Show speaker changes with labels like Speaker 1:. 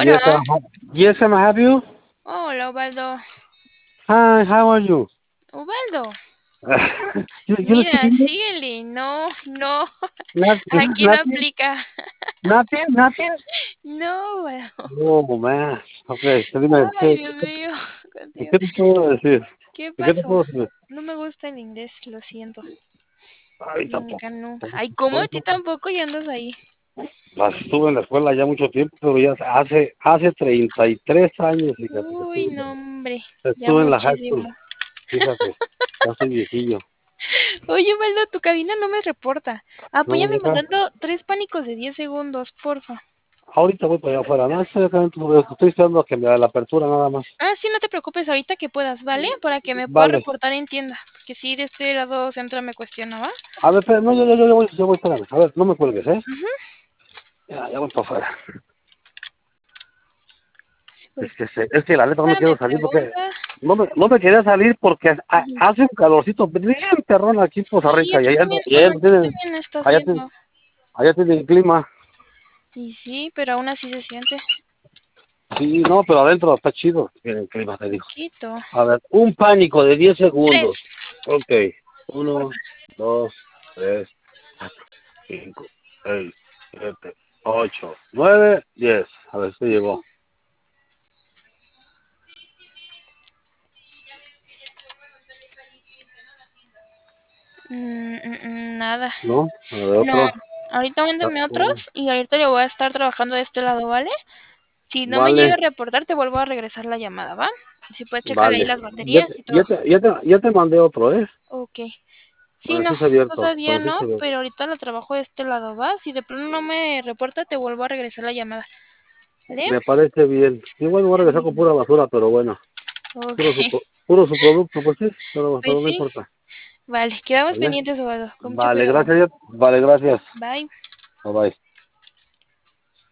Speaker 1: Yes,
Speaker 2: Hola.
Speaker 1: yes, I'm have you.
Speaker 2: Hola, Ubaldo.
Speaker 1: Hi, how are you?
Speaker 2: Ubaldo.
Speaker 1: You don't speak
Speaker 2: Mira,
Speaker 1: English?
Speaker 2: síguele. No, no.
Speaker 1: Nothing,
Speaker 2: Aquí no
Speaker 1: nothing,
Speaker 2: aplica.
Speaker 1: nothing.
Speaker 2: No, Ubaldo.
Speaker 1: Oh, man. Okay, so dime,
Speaker 2: Ay, Dios mío.
Speaker 1: ¿qué
Speaker 2: Contigo.
Speaker 1: te puedo decir?
Speaker 2: ¿Qué
Speaker 1: ¿Qué te
Speaker 2: pasó?
Speaker 1: puedo decir?
Speaker 2: No me gusta el inglés, lo siento.
Speaker 1: Ay,
Speaker 2: Nunca,
Speaker 1: tampoco.
Speaker 2: nunca. Ay, ¿cómo a ti tampoco y andas ahí?
Speaker 1: Estuve en la escuela ya mucho tiempo, pero ya hace 33 años, fíjate, que
Speaker 2: Uy, no, hombre. Ya
Speaker 1: estuve en la high school,
Speaker 2: muchísimo.
Speaker 1: fíjate, ya soy viejillo.
Speaker 2: Oye, Ubaldo, tu cabina no me reporta.
Speaker 1: No me
Speaker 2: Apóyame
Speaker 1: deja.
Speaker 2: mandando 3 pánicos de 10 segundos, porfa.
Speaker 1: Ahorita voy para allá afuera, no, estoy esperando a que me da la apertura nada más.
Speaker 2: Ah, sí, no te preocupes ahorita que puedas, ¿vale? Para que me pueda
Speaker 1: Vale.
Speaker 2: reportar en tienda. Porque si de este lado Centro me cuestiona, ¿va?
Speaker 1: A ver, espera, no, yo voy, espérame. A ver, no me cuelgues, ¿eh?
Speaker 2: Ujú.
Speaker 1: Ya voy para afuera.
Speaker 2: Pues,
Speaker 1: Es que la neta no me
Speaker 2: me
Speaker 1: quiero salir porque
Speaker 2: pregunta.
Speaker 1: no me quería salir porque
Speaker 2: Ujú.
Speaker 1: hace un calorcito bien perrón aquí en Poza
Speaker 2: Sí,
Speaker 1: Rica y
Speaker 2: aquí
Speaker 1: allá,
Speaker 2: también,
Speaker 1: y
Speaker 2: bueno, aquí también está
Speaker 1: allá tienen,
Speaker 2: haciendo.
Speaker 1: allá tienen clima.
Speaker 2: Y sí, pero aún así se siente
Speaker 1: Sí, no, pero adentro está chido el clima, te digo.
Speaker 2: poquito.
Speaker 1: A ver, un pánico de 10
Speaker 2: 3.
Speaker 1: segundos. Ok. 1, 2, 3, 4, 5, 6, 7, 8, 9, 10. A ver si llegó.
Speaker 2: Nada.
Speaker 1: ¿No? A ver,
Speaker 2: No,
Speaker 1: otro.
Speaker 2: ahorita mándame otros y ahorita yo voy a estar trabajando de este lado, ¿vale? Si no me llega
Speaker 1: Vale,
Speaker 2: a reportar, te vuelvo a regresar la llamada, ¿va? Y si puedes checar ahí
Speaker 1: vale.
Speaker 2: las baterías y todo.
Speaker 1: Ya te mandé otro, ¿eh?
Speaker 2: Ok. Sí,
Speaker 1: Bueno, sí
Speaker 2: no,
Speaker 1: está abierto.
Speaker 2: todavía
Speaker 1: Bueno, sí
Speaker 2: no,
Speaker 1: está abierto.
Speaker 2: pero ahorita lo trabajo de este lado, ¿va? Si de pronto no me reporta, te vuelvo a regresar la llamada. ¿Vale?
Speaker 1: Me parece bien. Igual me voy a regresar con pura basura, pero bueno.
Speaker 2: Ok.
Speaker 1: Puro su producto, pues sí,
Speaker 2: Pues
Speaker 1: pero no
Speaker 2: sí.
Speaker 1: importa.
Speaker 2: Vale, quedamos
Speaker 1: ¿Vale?
Speaker 2: pendientes, Eduardo. Con mucho
Speaker 1: Vale,
Speaker 2: cuidado.
Speaker 1: gracias. Vale, gracias.
Speaker 2: Bye.
Speaker 1: Bye bye.